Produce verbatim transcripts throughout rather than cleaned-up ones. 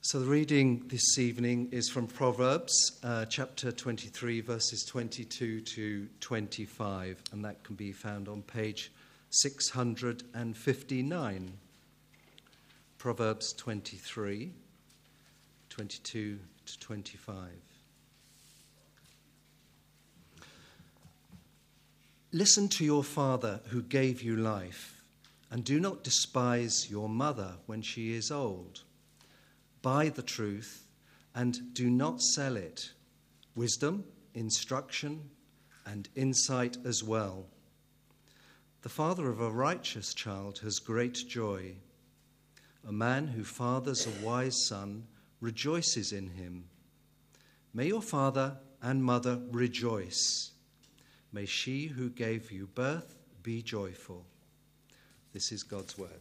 So the reading this evening is from Proverbs, uh, chapter twenty-three, verses twenty-two to twenty-five, and that can be found on page six hundred fifty-nine. Proverbs twenty-three, twenty-two to twenty-five. Listen to your father who gave you life, and do not despise your mother when she is old. Buy the truth and do not sell it. Wisdom, instruction, and insight as well. The father of a righteous child has great joy. A man who fathers a wise son rejoices in him. May your father and mother rejoice. May she who gave you birth be joyful. This is God's word.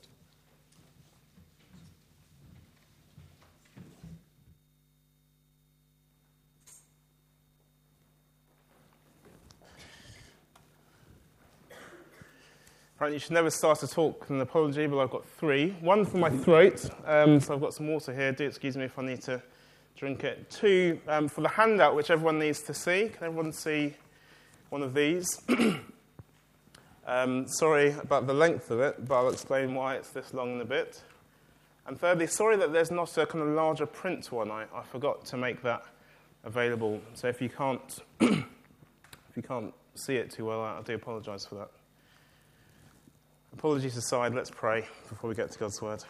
Right, you should never start a talk with an apology, but I've got three. One for my throat, um, so I've got some water here. Do excuse me if I need to drink it. Two, um, for the handout, which everyone needs to see. Can everyone see one of these? um, sorry about the length of it, but I'll explain why it's this long in a bit. And thirdly, sorry that there's not a kind of larger print one. I, I forgot to make that available. So if you can't, if you can't see it too well, I do apologise for that. Apologies aside, let's pray before we get to God's word.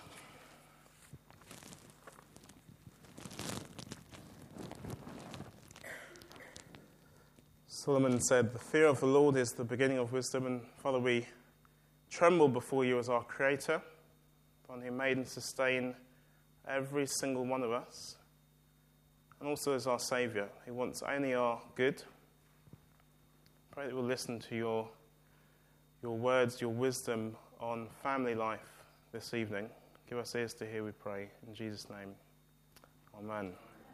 Solomon said, "The fear of the Lord is the beginning of wisdom." And Father, we tremble before you as our Creator, one who made and sustained every single one of us, and also as our Saviour, who wants only our good. Pray that we'll listen to your your words, your wisdom on family life this evening. Give us ears to hear, we pray. In Jesus' name, amen.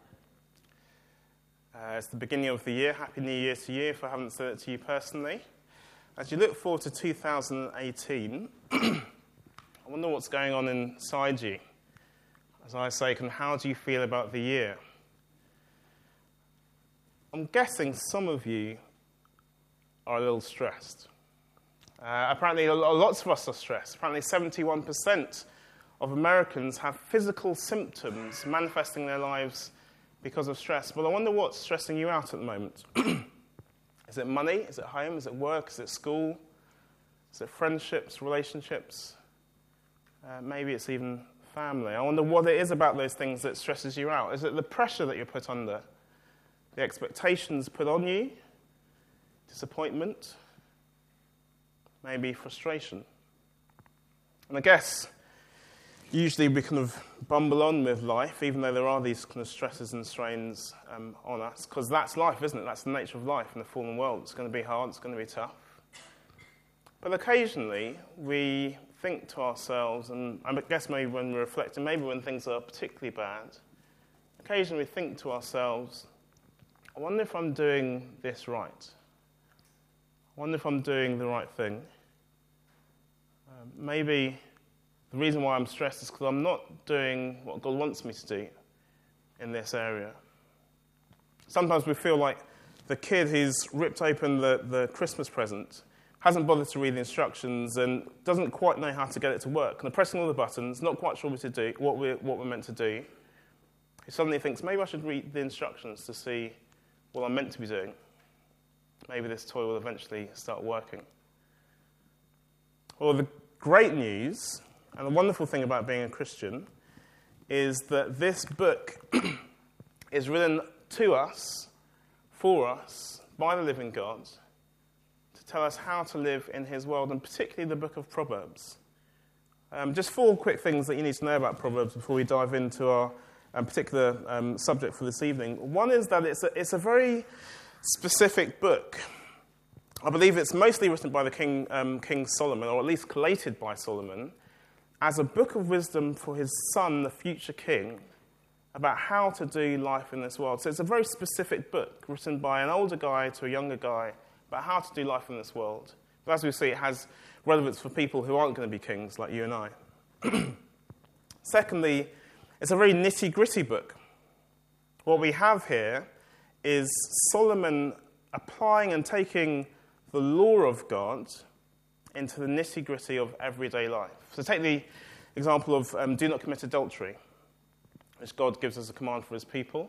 Uh, it's the beginning of the year. Happy New Year to you, if I haven't said it to you personally. As you look forward to two thousand eighteen, I wonder what's going on inside you. As I say, kind of, how do you feel about the year? I'm guessing some of you are a little stressed. Uh, apparently, lots of us are stressed. Apparently, seventy-one percent of Americans have physical symptoms manifesting their lives because of stress. But I wonder what's stressing you out at the moment. Is it money? Is it home? Is it work? Is it school? Is it friendships, relationships? Uh, maybe it's even family. I wonder what it is about those things that stresses you out. Is it the pressure that you're put under? The expectations put on you? Disappointment? Maybe frustration. And I guess usually we kind of bumble on with life, even though there are these kind of stresses and strains um, on us, because that's life, isn't it? That's the nature of life in the fallen world. It's going to be hard, it's going to be tough. But occasionally we think to ourselves, and I guess maybe when we're reflecting, maybe when things are particularly bad, occasionally we think to ourselves, I wonder if I'm doing this right. I wonder if I'm doing the right thing. Uh, maybe the reason why I'm stressed is because I'm not doing what God wants me to do in this area. Sometimes we feel like the kid who's ripped open the, the Christmas present, hasn't bothered to read the instructions and doesn't quite know how to get it to work. And they're pressing all the buttons, not quite sure what, to do, what, we're, what we're meant to do. He suddenly thinks, maybe I should read the instructions to see what I'm meant to be doing. Maybe this toy will eventually start working. Well, the great news, and the wonderful thing about being a Christian, is that this book is written to us, for us, by the living God, to tell us how to live in his world, and particularly the book of Proverbs. Um, just four quick things that you need to know about Proverbs before we dive into our um, particular um, subject for this evening. One is that it's a, it's a very specific book. I believe it's mostly written by the King, um, King Solomon, or at least collated by Solomon, as a book of wisdom for his son, the future king, about how to do life in this world. So it's a very specific book written by an older guy to a younger guy about how to do life in this world. But as we see, it has relevance for people who aren't going to be kings like you and I. Secondly, It's a very nitty-gritty book. What we have here is Solomon applying and taking the law of God into the nitty-gritty of everyday life. So take the example of um, do not commit adultery, which God gives as a command for his people.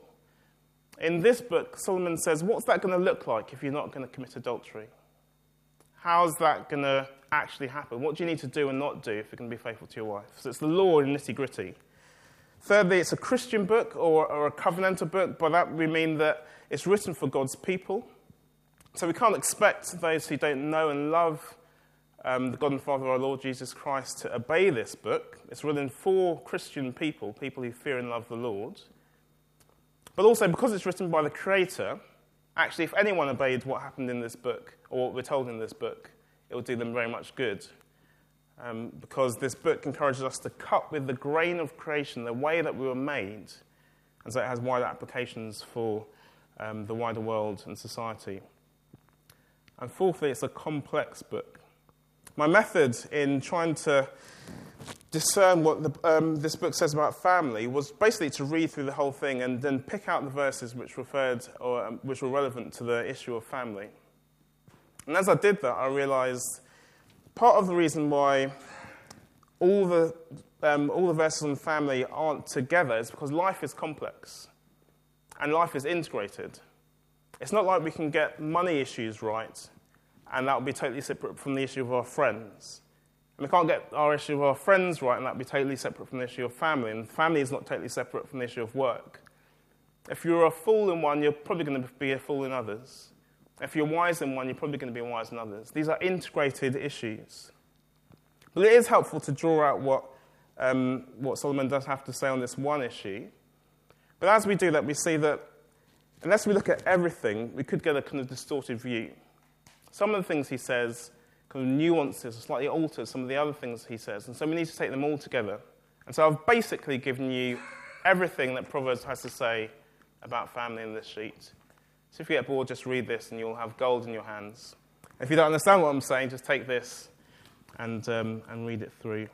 In this book, Solomon says, what's that going to look like if you're not going to commit adultery? How's that going to actually happen? What do you need to do and not do if you're going to be faithful to your wife? So it's the law in nitty-gritty. Thirdly, it's a Christian book or, or a covenantal book. By that we mean that it's written for God's people. So we can't expect those who don't know and love um, the God and Father of our Lord Jesus Christ to obey this book. It's written for Christian people, people who fear and love the Lord. But also, because it's written by the Creator, actually, if anyone obeyed what happened in this book, or what we're told in this book, it will do them very much good. Um, because this book encourages us to cut with the grain of creation, the way that we were made, and so it has wider applications for um, the wider world and society. And fourthly, it's a complex book. My method in trying to discern what the, um, this book says about family was basically to read through the whole thing and then pick out the verses which referred or um, which were relevant to the issue of family. And as I did that, I realized part of the reason why all the um, all the verses on family aren't together is because life is complex and life is integrated. It's not like we can get money issues right and that will be totally separate from the issue of our friends. And we can't get our issue of our friends right and that will be totally separate from the issue of family. And family is not totally separate from the issue of work. If you're a fool in one, you're probably going to be a fool in others. If you're wise in one, you're probably going to be wise in others. These are integrated issues. But it is helpful to draw out what, um, what Solomon does have to say on this one issue. But as we do that, we see that unless we look at everything, we could get a kind of distorted view. Some of the things he says kind of nuances or slightly alters some of the other things he says, and so we need to take them all together. And so I've basically given you everything that Proverbs has to say about family in this sheet. So if you get bored, just read this and you'll have gold in your hands. If you don't understand what I'm saying, just take this and um, and read it through.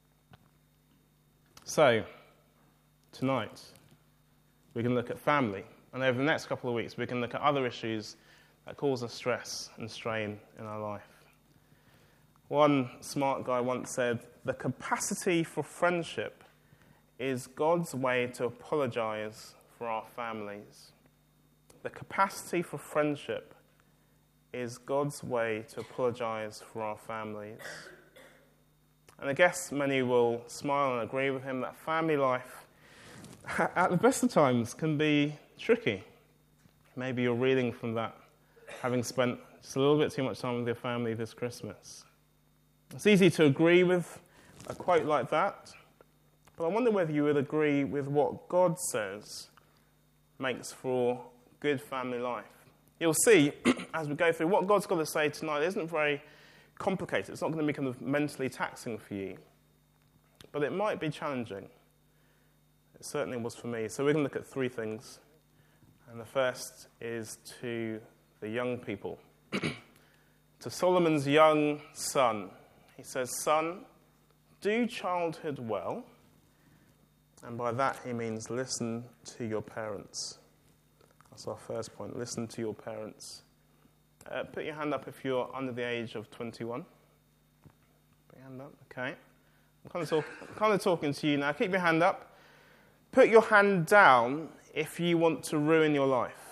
So, tonight, we're going to look at family. And over the next couple of weeks, we're going to look at other issues that cause us stress and strain in our life. One smart guy once said, the capacity for friendship is God's way to apologize for our families. The capacity for friendship is God's way to apologize for our families. And I guess many will smile and agree with him that family life, at the best of times, can be tricky. Maybe you're reeling from that, having spent just a little bit too much time with your family this Christmas. It's easy to agree with a quote like that, but I wonder whether you would agree with what God says makes for good family life. You'll see, as we go through, what God's got to say tonight isn't very complicated. It's not going to be kind of mentally taxing for you, but it might be challenging. It certainly was for me. So we're going to look at three things. And the first is to the young people. To Solomon's young son. He says, son, do childhood well. And by that he means listen to your parents. That's our first point. Listen to your parents. Uh, put your hand up if you're under the age of twenty-one. Put your hand up. Okay. I'm kind of, talk, I'm kind of talking to you now. Keep your hand up. Put your hand down if you want to ruin your life.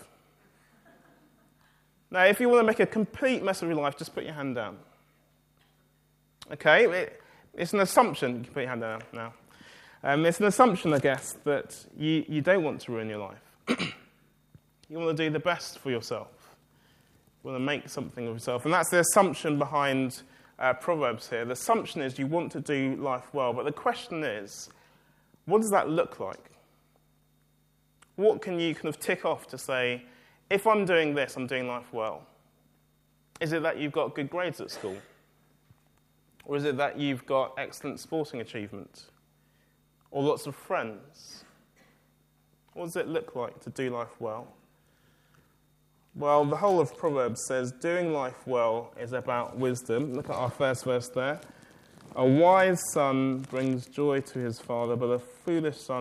Now, if you want to make a complete mess of your life, just put your hand down. Okay? It, it's an assumption. You can put your hand down now. Um, it's an assumption, I guess, that you, you don't want to ruin your life. You want to do the best for yourself. You want to make something of yourself. And that's the assumption behind uh, Proverbs here. The assumption is you want to do life well. But the question is, what does that look like? What can you kind of tick off to say, if I'm doing this, I'm doing life well? Is it that you've got good grades at school? Or is it that you've got excellent sporting achievement? Or lots of friends? What does it look like to do life well? Well, the whole of Proverbs says doing life well is about wisdom. Look at our first verse there. A wise son brings joy to his father, but a foolish son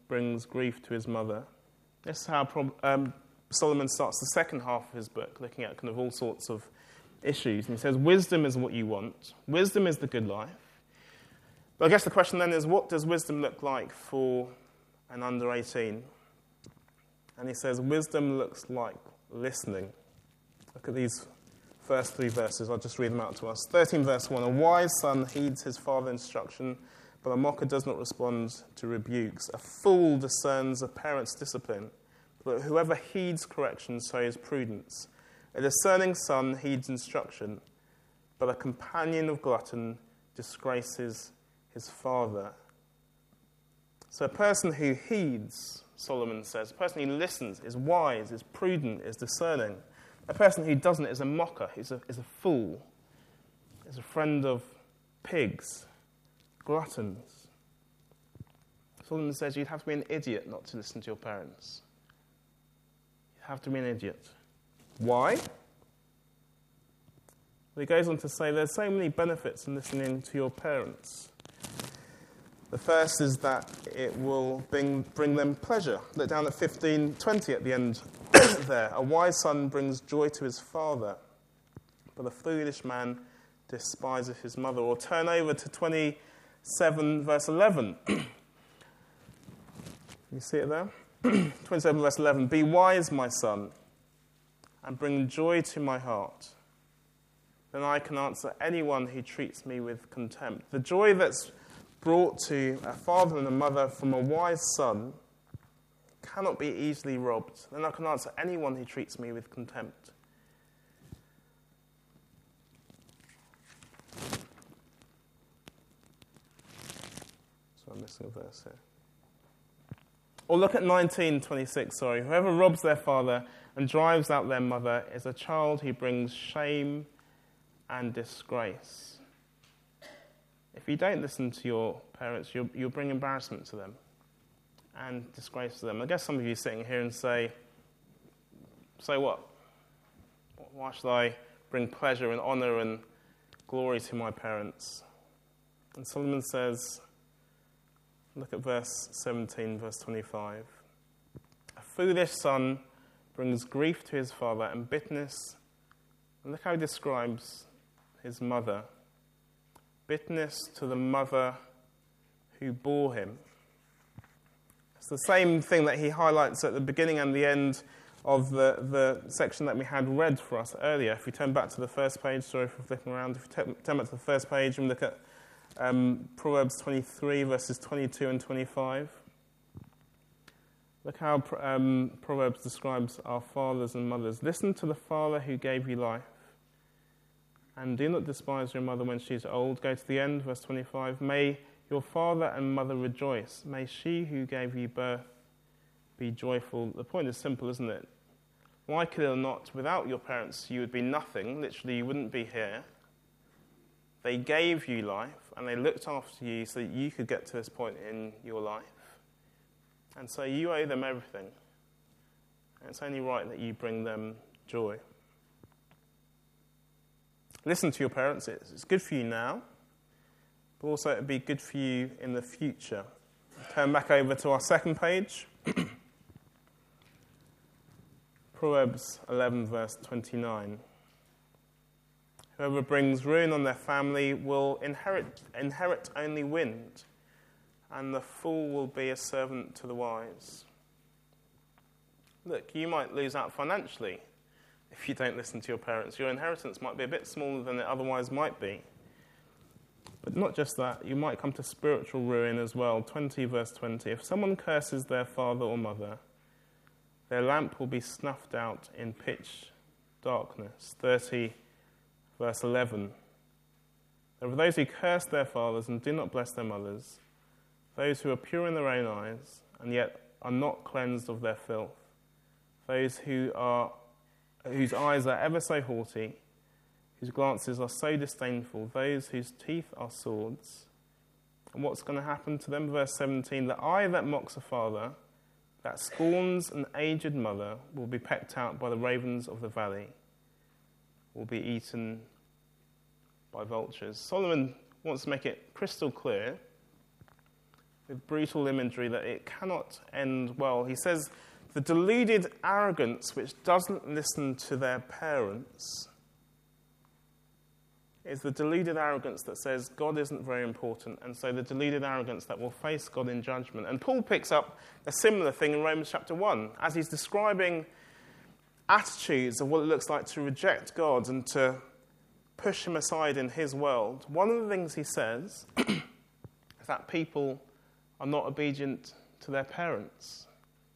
brings grief to his mother. This is how um, Solomon starts the second half of his book, looking at kind of all sorts of issues. And he says, wisdom is what you want. Wisdom is the good life. But I guess the question then is, what does wisdom look like for an under eighteen? And he says, wisdom looks like listening. Look at these first three verses. I'll just read them out to us. thirteen verse one, a wise son heeds his father's instruction, but a mocker does not respond to rebukes. A fool discerns a parent's discipline, but whoever heeds correction shows prudence. A discerning son heeds instruction, but a companion of glutton disgraces his father. So a person who heeds, Solomon says, a person who listens, is wise, is prudent, is discerning. A person who doesn't is a mocker, is a, is a fool, is a friend of pigs, gluttons. Solomon says you'd have to be an idiot not to listen to your parents. You'd have to be an idiot. Why? Well, he goes on to say there's so many benefits in listening to your parents. The first is that it will bring, bring them pleasure. Look down at fifteen twenty at the end there. A wise son brings joy to his father, but a foolish man despises his mother. Or turn over to twenty-seven verse eleven. You see it there? twenty-seven verse eleven. Be wise, my son, and bring joy to my heart. Then I can answer anyone who treats me with contempt. The joy that's brought to a father and a mother from a wise son cannot be easily robbed. Then I can answer anyone who treats me with contempt. So I'm missing a verse here. Or look at nineteen twenty-six, sorry. Whoever robs their father and drives out their mother is a child who brings shame and disgrace. If you don't listen to your parents, you'll, you'll bring embarrassment to them and disgrace to them. I guess some of you sitting here and say, so what? Why should I bring pleasure and honour and glory to my parents? And Solomon says, look at verse seventeen, verse twenty-five. A foolish son brings grief to his father and bitterness. And look how he describes his mother. Bitterness to the mother who bore him. It's the same thing that he highlights at the beginning and the end of the, the section that we had read for us earlier. If we turn back to the first page, sorry for flipping around. If we turn back to the first page and look at um, Proverbs twenty-three, verses twenty-two and twenty-five. Look how um, Proverbs describes our fathers and mothers. Listen to the father who gave you life, and do not despise your mother when she is old. Go to the end, verse twenty-five. May your father and mother rejoice. May she who gave you birth be joyful. The point is simple, isn't it? Like it or not, without your parents, you would be nothing. Literally, you wouldn't be here. They gave you life, and they looked after you so that you could get to this point in your life. And so you owe them everything. And it's only right that you bring them joy. Listen to your parents. It's good for you now, but also it would be good for you in the future. Turn back over to our second page. Proverbs eleven, verse twenty-nine. Whoever brings ruin on their family will inherit, inherit only wind, and the fool will be a servant to the wise. Look, you might lose out financially if you don't listen to your parents. Your inheritance might be a bit smaller than it otherwise might be. But not just that, you might come to spiritual ruin as well. twenty verse twenty. If someone curses their father or mother, their lamp will be snuffed out in pitch darkness. thirty verse eleven. There are those who curse their fathers and do not bless their mothers, those who are pure in their own eyes and yet are not cleansed of their filth, those who are whose eyes are ever so haughty, whose glances are so disdainful, those whose teeth are swords. And what's going to happen to them? Verse seventeen, the eye that mocks a father, that scorns an aged mother, will be pecked out by the ravens of the valley, will be eaten by vultures. Solomon wants to make it crystal clear with brutal imagery that it cannot end well. He says, the deluded arrogance which doesn't listen to their parents is the deluded arrogance that says God isn't very important, and so the deluded arrogance that will face God in judgment. And Paul picks up a similar thing in Romans chapter one, as he's describing attitudes of what it looks like to reject God and to push him aside in his world. One of the things he says is that people are not obedient to their parents.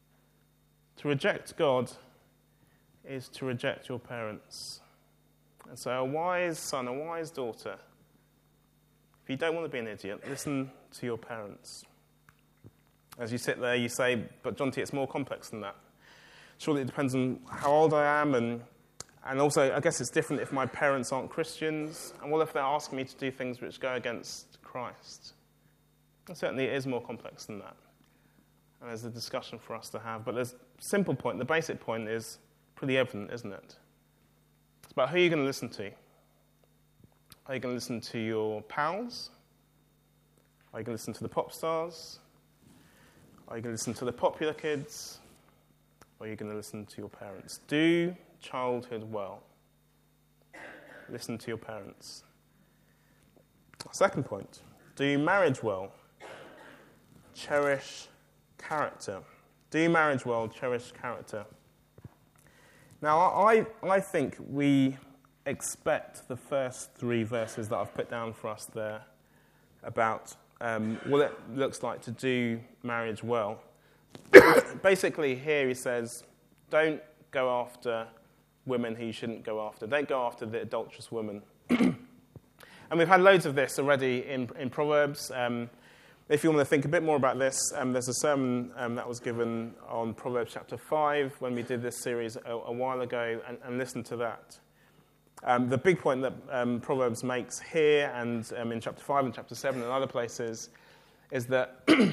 To reject God is to reject your parents. And so a wise son, a wise daughter, if you don't want to be an idiot, listen to your parents. As you sit there, you say, but John T, it's more complex than that. Surely it depends on how old I am, and and also I guess it's different if my parents aren't Christians, and what if they're asking me to do things which go against Christ? And certainly it is more complex than that. And there's a discussion for us to have, but there's a simple point, the basic point is pretty evident, isn't it? It's about who you're going to listen to. Are you going to listen to your pals? Are you going to listen to the pop stars? Are you going to listen to the popular kids? Or are you going to listen to your parents? Do childhood well. Listen to your parents. Second point, do marriage well. Cherish character. Do marriage well, cherish character. Now, I, I think we expect the first three verses that I've put down for us there about um, what it looks like to do marriage well. Basically, here he says, don't go after women who you shouldn't go after. Don't go after the adulterous woman. And we've had loads of this already in, in Proverbs. Um, if you want to think a bit more about this, um, there's a sermon um, that was given on Proverbs chapter five when we did this series a, a while ago, and, and listen to that. Um, the big point that um, Proverbs makes here and um, in chapter five and chapter seven and other places is that the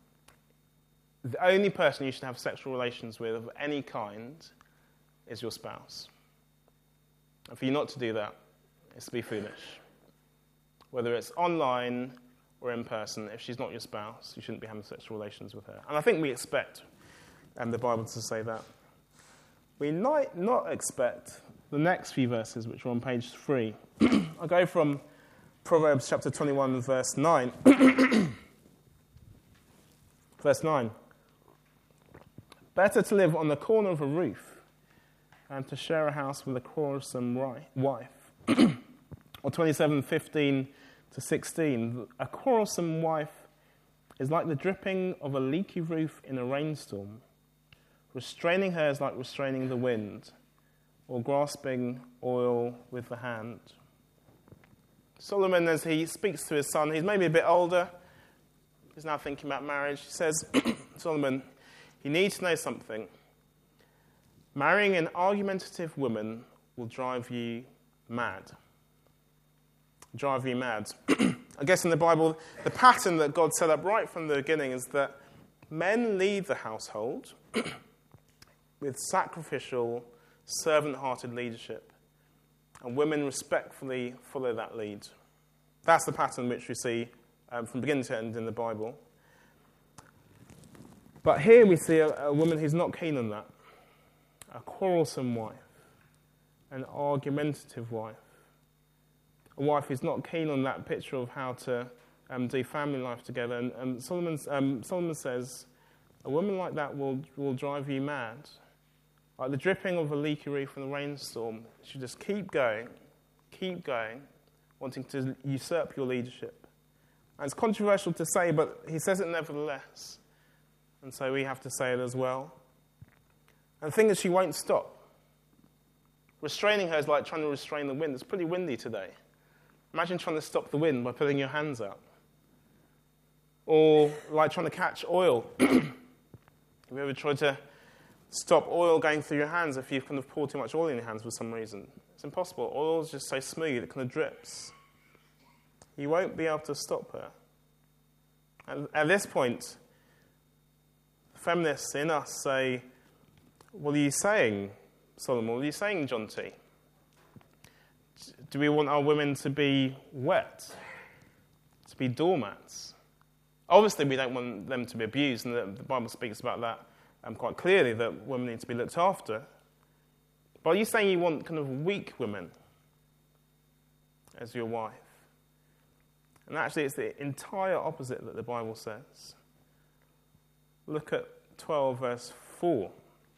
only person you should have sexual relations with of any kind is your spouse. And for you not to do that is to be foolish. Whether it's online or in person, if she's not your spouse, you shouldn't be having sexual relations with her. And I think we expect um, the Bible to say that. We might not expect the next few verses, which are on page three. I'll go from Proverbs chapter twenty-one, verse nine. Verse nine. Better to live on the corner of a roof than to share a house with a quarrelsome wife. Or twenty-seven, fifteen to sixteen. A quarrelsome wife is like the dripping of a leaky roof in a rainstorm. Restraining her is like restraining the wind, or grasping oil with the hand. Solomon, as he speaks to his son, he's maybe a bit older, he's now thinking about marriage. He says, Solomon, you need to know something. Marrying an argumentative woman will drive you mad. Drive you mad. I guess in the Bible, the pattern that God set up right from the beginning is that men lead the household with sacrificial, servant-hearted leadership, and women respectfully follow that lead. That's the pattern which we see um, from beginning to end in the Bible. But here we see a, a woman who's not keen on that. A quarrelsome wife. An argumentative wife. A wife who's not keen on that picture of how to um, do family life together. And, and Solomon's, um, Solomon says, a woman like that will, will drive you mad. Like the dripping of a leaky roof in a rainstorm. She just keep going, keep going, wanting to usurp your leadership. And it's controversial to say, but he says it nevertheless. And so we have to say it as well. And the thing is, she won't stop. Restraining her is like trying to restrain the wind. It's pretty windy today. Imagine trying to stop the wind by putting your hands out. Or like trying to catch oil. Have you ever tried to stop oil going through your hands if you've kind of poured too much oil in your hands for some reason? It's impossible. Oil is just so smooth, it kind of drips. You won't be able to stop her. And at this point, feminists in us say, what are you saying, Solomon? What are you saying, John T? Do we want our women to be wet? To be doormats? Obviously, we don't want them to be abused, and the, the Bible speaks about that um, quite clearly, that women need to be looked after. But are you saying you want kind of weak women as your wife? And actually, it's the entire opposite that the Bible says. Look at twelve, verse four.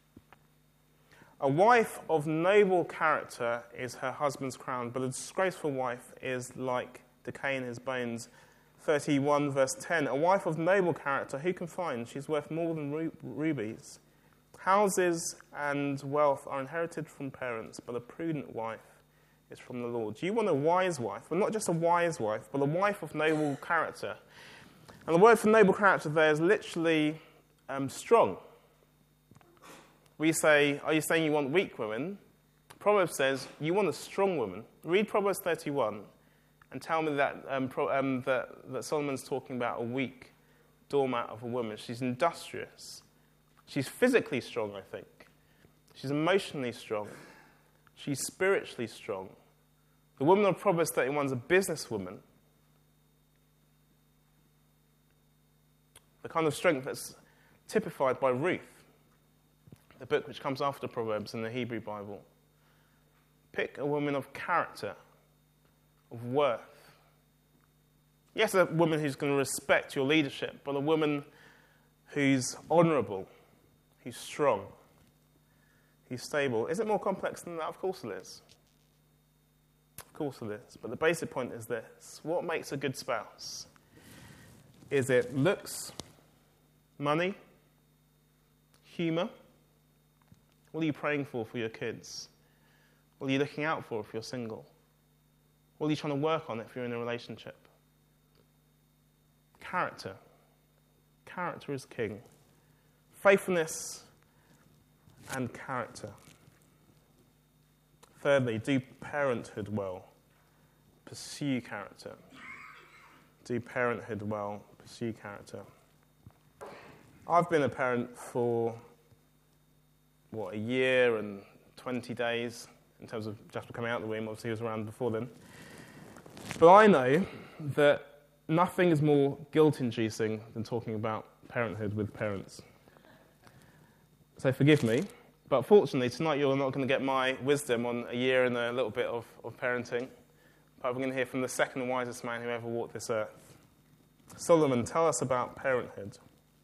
A wife of noble character is her husband's crown, but a disgraceful wife is like decay in his bones. thirty-one, verse ten. A wife of noble character, who can find? She's worth more than ru- rubies. Houses and wealth are inherited from parents, but a prudent wife is from the Lord. You want a wise wife, well, not just a wise wife, but a wife of noble character. And the word for noble character there is literally um, strong. We say, are you saying you want weak women? Proverbs says, you want a strong woman. Read Proverbs thirty-one and tell me that, um, pro, um, that, that Solomon's talking about a weak doormat of a woman. She's industrious. She's physically strong, I think. She's emotionally strong. She's spiritually strong. The woman of Proverbs thirty-one is a businesswoman. The kind of strength that's typified by Ruth, the book which comes after Proverbs in the Hebrew Bible. Pick a woman of character, of worth. Yes, a woman who's going to respect your leadership, but a woman who's honourable, who's strong, who's stable. Is it more complex than that? Of course it is. Of course it is. But the basic point is this. What makes a good spouse? Is it looks, money, humour? What are you praying for for your kids? What are you looking out for if you're single? What are you trying to work on if you're in a relationship? Character. Character is king. Faithfulness and character. Thirdly, do parenthood well. Pursue character. Do parenthood well. Pursue character. I've been a parent for, what, a year and twenty days in terms of Jasper coming out of the womb. Obviously, he was around before then. But I know that nothing is more guilt-inducing than talking about parenthood with parents. So forgive me, but fortunately tonight you're not going to get my wisdom on a year and a little bit of, of parenting, but we're going to hear from the second wisest man who ever walked this earth. Solomon, tell us about parenthood.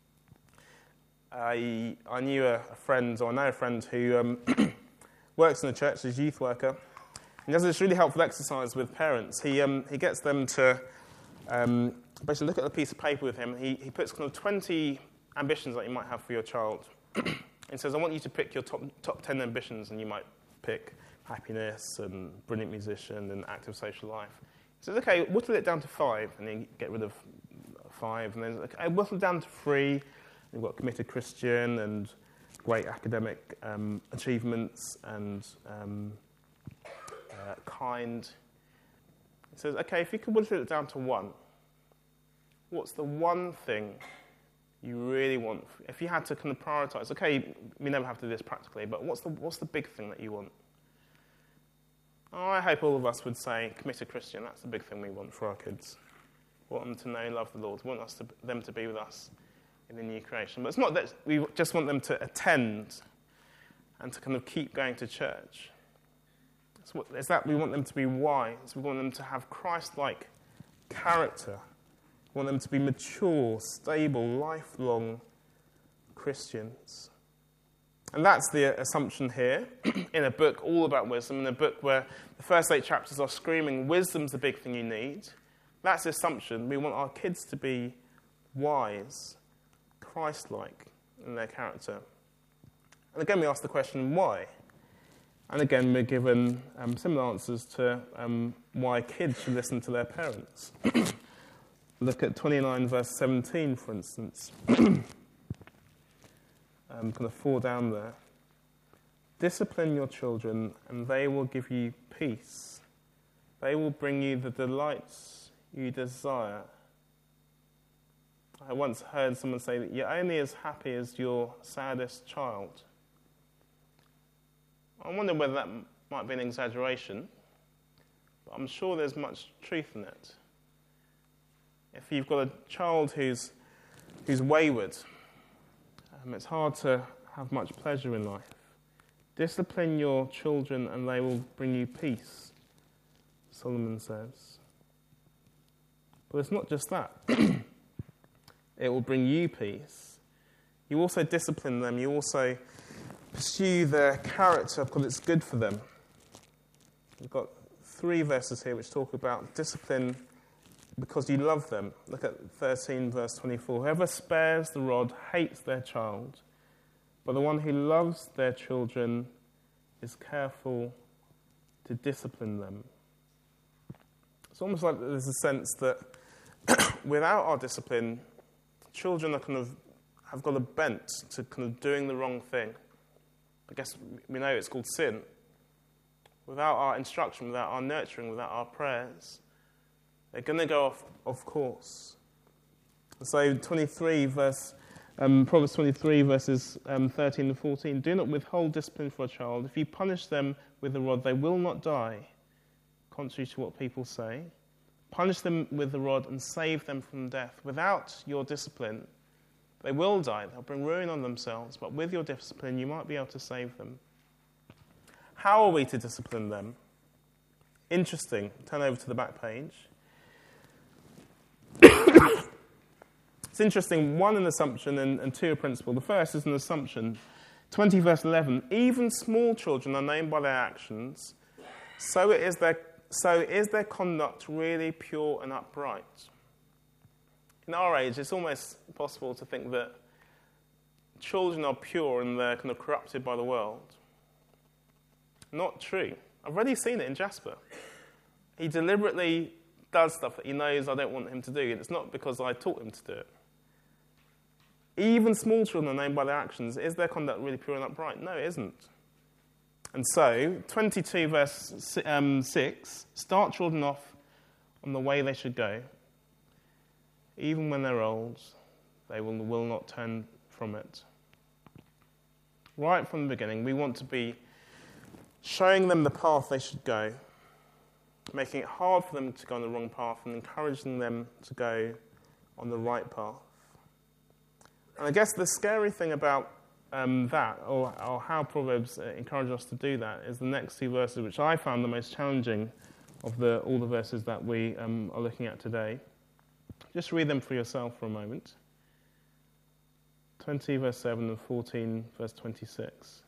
I, I knew a, a friend, or I know a friend who um, works in a church as a youth worker. He does this really helpful exercise with parents. He um, he gets them to um, basically look at a piece of paper with him. He, he puts kind of twenty ambitions that you might have for your child. And says, I want you to pick your top top ten ambitions, and you might pick happiness and brilliant musician and active social life. He says, okay, whittle it down to five, and then get rid of five. And then, okay, whittle it down to three. You've got committed Christian and great academic um, achievements and um, uh, kind. He says, okay, if you could whittle it down to one, what's the one thing you really want? If you had to kind of prioritize, okay, we never have to do this practically, but what's the what's the big thing that you want? Oh, I hope all of us would say committed Christian. That's the big thing we want for our kids. We want them to know and love the Lord. We want us to, them to be with us in the new creation. But it's not that we just want them to attend and to kind of keep going to church. It's, what, it's that we want them to be wise. We want them to have Christ-like character. We want them to be mature, stable, lifelong Christians. And that's the assumption here in a book all about wisdom, in a book where the first eight chapters are screaming, wisdom's the big thing you need. That's the assumption. We want our kids to be wise, Christ-like in their character. And again, we ask the question, why? And again, we're given um, similar answers to um, why kids should listen to their parents. Look at twenty-nine, verse seventeen, for instance. um, kind of four down there. Discipline your children, and they will give you peace. They will bring you the delights you desire. I once heard someone say that you're only as happy as your saddest child. I wonder whether that might be an exaggeration, but I'm sure there's much truth in it. If you've got a child who's who's wayward. Um, it's hard to have much pleasure in life. Discipline your children and they will bring you peace, Solomon says. But it's not just that. It will bring you peace. You also discipline them. You also pursue their character because it's good for them. We've got three verses here which talk about discipline because you love them. Look at thirteen, verse twenty-four. Whoever spares the rod hates their child, but the one who loves their children is careful to discipline them. It's almost like there's a sense that without our discipline, children are kind of have got a bent to kind of doing the wrong thing. I guess we know it's called sin. Without our instruction, without our nurturing, without our prayers, they're going to go off, off course. So twenty-three verse, um, Proverbs twenty-three verses um, thirteen and fourteen. Do not withhold discipline for a child. If you punish them with the rod, they will not die, contrary to what people say. Punish them with the rod and save them from death. Without your discipline, they will die. They'll bring ruin on themselves. But with your discipline, you might be able to save them. How are we to discipline them? Interesting. Turn over to the back page. It's interesting. One, an assumption, and, and two, a principle. The first is an assumption. twenty verse eleven. Even small children are named by their actions. So it is their So is their conduct really pure and upright? In our age, it's almost possible to think that children are pure and they're kind of corrupted by the world. Not true. I've already seen it in Jasper. He deliberately does stuff that he knows I don't want him to do, and it's not because I taught him to do it. Even small children are named by their actions. Is their conduct really pure and upright? No, it isn't. And so, twenty-two verse um, six, start children off on the way they should go. Even when they're old, they will, will not turn from it. Right from the beginning, we want to be showing them the path they should go, making it hard for them to go on the wrong path and encouraging them to go on the right path. And I guess the scary thing about Um, that, or, or how Proverbs uh, encourage us to do that, is the next two verses, which I found the most challenging of the, all the verses that we um, are looking at today. Just read them for yourself for a moment. twenty verse seven and fourteen verse twenty-six.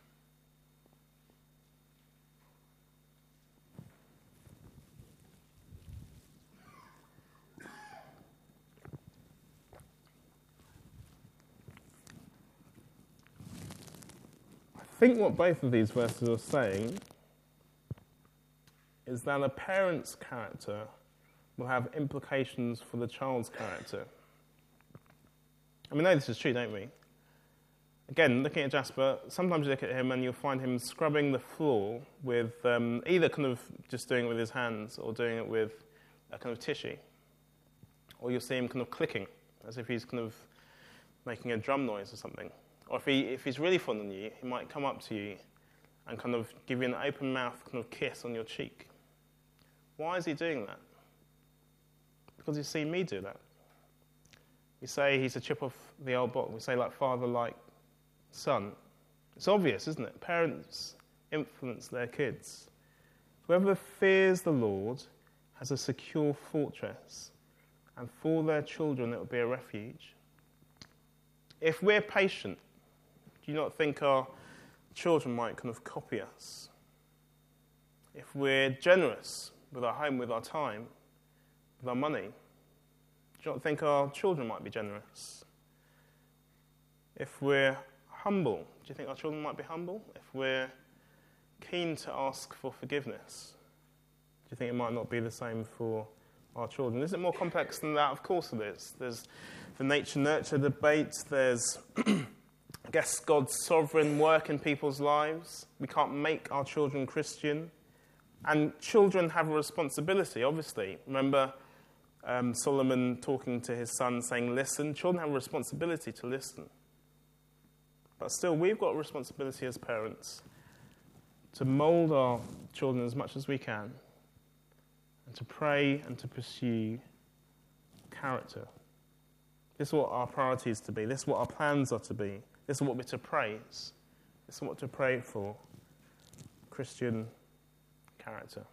I think what both of these verses are saying is that a parent's character will have implications for the child's character. And we know this is true, don't we? Again, looking at Jasper, sometimes you look at him and you'll find him scrubbing the floor with um, either kind of just doing it with his hands or doing it with a kind of tissue. Or you'll see him kind of clicking, as if he's kind of making a drum noise or something. Or if he if he's really fond of you, he might come up to you and kind of give you an open mouth kind of kiss on your cheek. Why is he doing that? Because he's seen me do that. We say he's a chip off the old block. We say like father, like son. It's obvious, isn't it? Parents influence their kids. Whoever fears the Lord has a secure fortress, and for their children it will be a refuge. If we're patient, do you not think our children might kind of copy us? If we're generous with our home, with our time, with our money, do you not think our children might be generous? If we're humble, do you think our children might be humble? If we're keen to ask for forgiveness, do you think it might not be the same for our children? Is it more complex than that? Of course it is. There's the nature-nurture debate. There's, I guess, God's sovereign work in people's lives. We can't make our children Christian. And children have a responsibility, obviously. Remember um, Solomon talking to his son saying, listen. Children have a responsibility to listen. But still, we've got a responsibility as parents to mould our children as much as we can and to pray and to pursue character. This is what our priorities to be. This is what our plans are to be. This is what we're to praise. This is what to pray for. Christian character.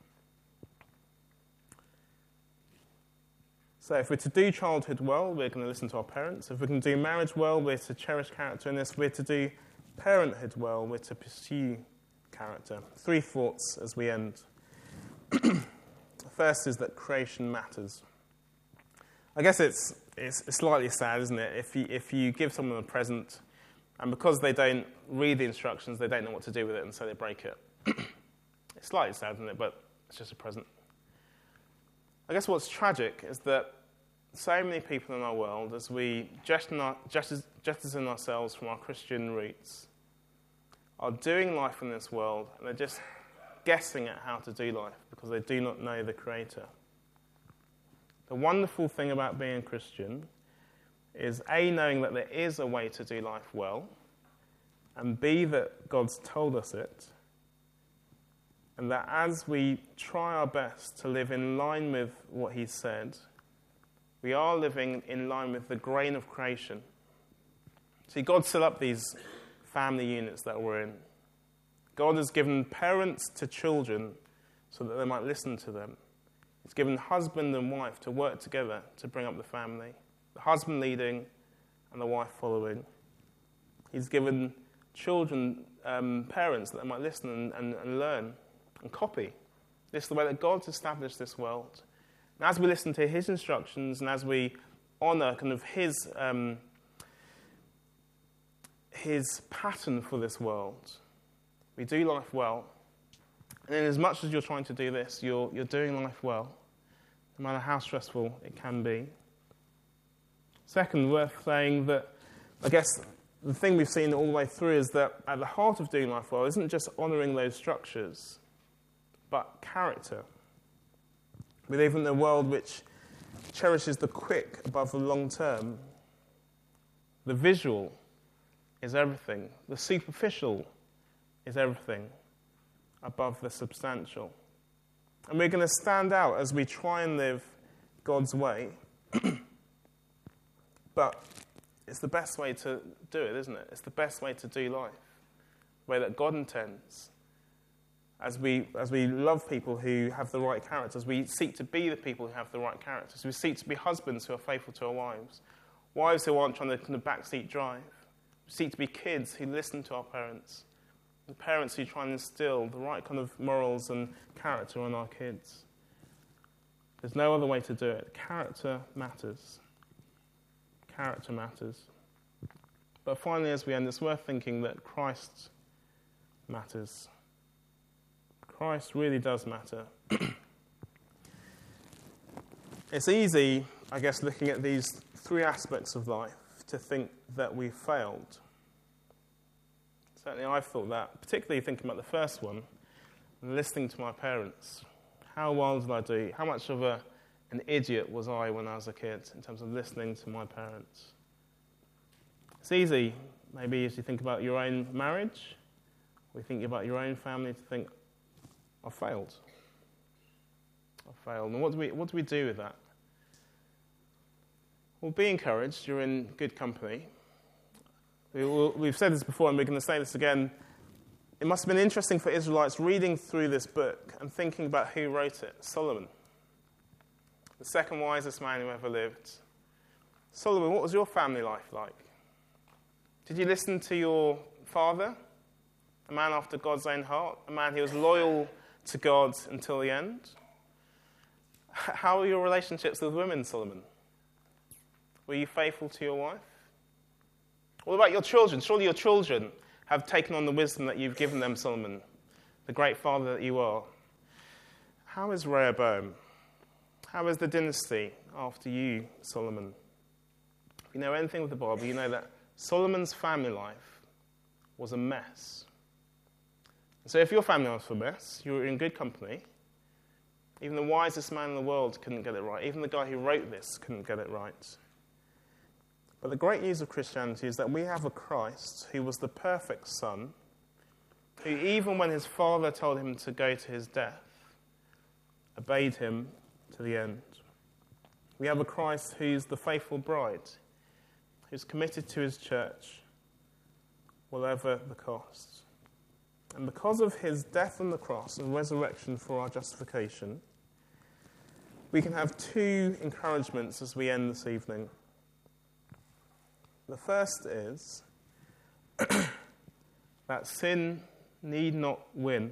So if we're to do childhood well, we're going to listen to our parents. If we're going to do marriage well, we're to cherish character in this. We're to do parenthood well, we're to pursue character. Three thoughts as we end. The first is that creation matters. I guess it's, it's it's slightly sad, isn't it? If you, if you give someone a present, and because they don't read the instructions, they don't know what to do with it, and so they break it. It's slightly sad, isn't it? But it's just a present. I guess what's tragic is that so many people in our world, as we jettison ourselves from our Christian roots, are doing life in this world, and they're just guessing at how to do life because they do not know the Creator. The wonderful thing about being a Christian is A, knowing that there is a way to do life well, and B, that God's told us it, and that as we try our best to live in line with what He's said, we are living in line with the grain of creation. See, God set up these family units that we're in. God has given parents to children so that they might listen to them. He's given husband and wife to work together to bring up the family. The husband leading and the wife following. He's given children um, parents that they might listen and, and, and learn and copy. This is the way that God's established this world. And as we listen to His instructions and as we honour kind of His um, His pattern for this world, we do life well. And in as much as you're trying to do this, you're you're doing life well, no matter how stressful it can be. Second, worth saying that, I guess the thing we've seen all the way through is that at the heart of doing life well isn't just honouring those structures, but character. We live in a world which cherishes the quick above the long term. The visual is everything. The superficial is everything above the substantial. And we're going to stand out as we try and live God's way. But it's the best way to do it, isn't it? It's the best way to do life, the way that God intends. As we as we love people who have the right characters, we seek to be the people who have the right characters. We seek to be husbands who are faithful to our wives, wives who aren't trying to kind of backseat drive. We seek to be kids who listen to our parents, and parents who try and instill the right kind of morals and character on our kids. There's no other way to do it. Character matters. Character matters. But finally, as we end, it's worth thinking that Christ matters. Christ really does matter. It's easy, I guess, looking at these three aspects of life, to think that we've failed. Certainly I've thought that, particularly thinking about the first one, and listening to my parents. How well did I do? How much of a, an idiot was I when I was a kid in terms of listening to my parents? It's easy, maybe as you think about your own marriage, or you think about your own family, to think, I failed. I failed. And what do we what do we do with that? Well, be encouraged. You're in good company. We, we've said this before, and we're going to say this again. It must have been interesting for Israelites reading through this book and thinking about who wrote it. Solomon, the second wisest man who ever lived. Solomon, what was your family life like? Did you listen to your father, a man after God's own heart, a man who was loyal to God until the end? How are your relationships with women, Solomon? Were you faithful to your wife? What about your children? Surely your children have taken on the wisdom that you've given them, Solomon, the great father that you are. How is Rehoboam? How is the dynasty after you, Solomon? If you know anything of the Bible, you know that Solomon's family life was a mess. So if your family life was a mess, you were in good company. Even the wisest man in the world couldn't get it right. Even the guy who wrote this couldn't get it right. But the great news of Christianity is that we have a Christ who was the perfect son, who even when his father told him to go to his death, obeyed him to the end. We have a Christ who's the faithful bride, who's committed to his church, whatever the cost. And because of his death on the cross and resurrection for our justification, we can have two encouragements as we end this evening. The first is that sin need not win.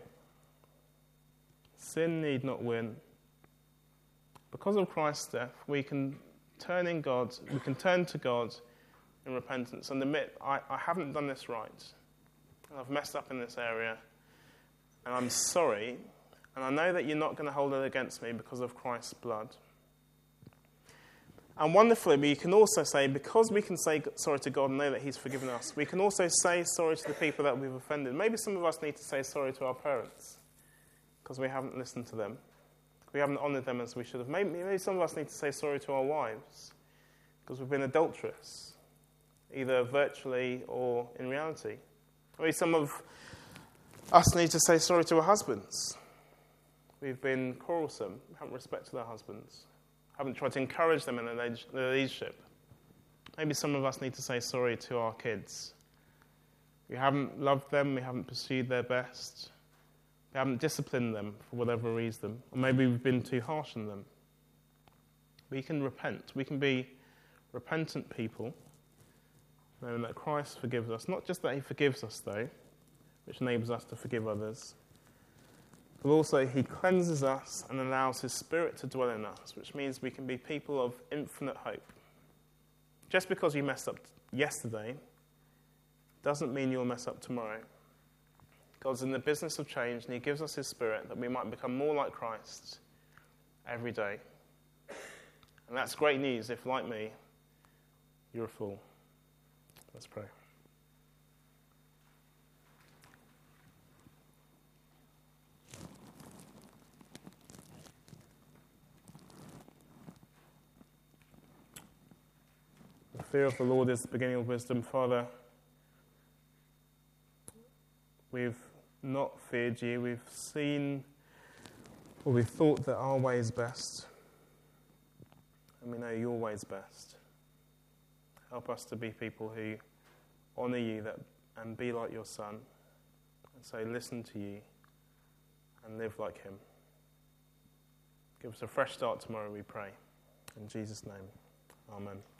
Sin need not win. Because of Christ's death, we can turn in God, we can turn to God in repentance and admit, I, I haven't done this right. And I've messed up in this area. And I'm sorry. And I know that you're not going to hold it against me because of Christ's blood. And wonderfully, we can also say, because we can say sorry to God and know that he's forgiven us, we can also say sorry to the people that we've offended. Maybe some of us need to say sorry to our parents because we haven't listened to them. We haven't honoured them as we should have. Maybe, maybe some of us need to say sorry to our wives because we've been adulterous, either virtually or in reality. Maybe some of us need to say sorry to our husbands. We've been quarrelsome, haven't respected our husbands, haven't tried to encourage them in their leadership. Maybe some of us need to say sorry to our kids. We haven't loved them, we haven't pursued their best, we haven't disciplined them for whatever reason, or maybe we've been too harsh on them. We can repent. We can be repentant people, knowing that Christ forgives us. Not just that he forgives us, though, which enables us to forgive others, but also he cleanses us and allows his Spirit to dwell in us, which means we can be people of infinite hope. Just because you messed up yesterday doesn't mean you'll mess up tomorrow. God's in the business of change, and he gives us his Spirit that we might become more like Christ every day. And that's great news if, like me, you're a fool. Let's pray. The fear of the Lord is the beginning of wisdom. Father, we've not feared you. We've seen, or we've thought that our way is best. And we know your way is best. Help us to be people who honour you that, and be like your Son. And so listen to you and live like him. Give us a fresh start tomorrow, we pray. In Jesus' name, amen.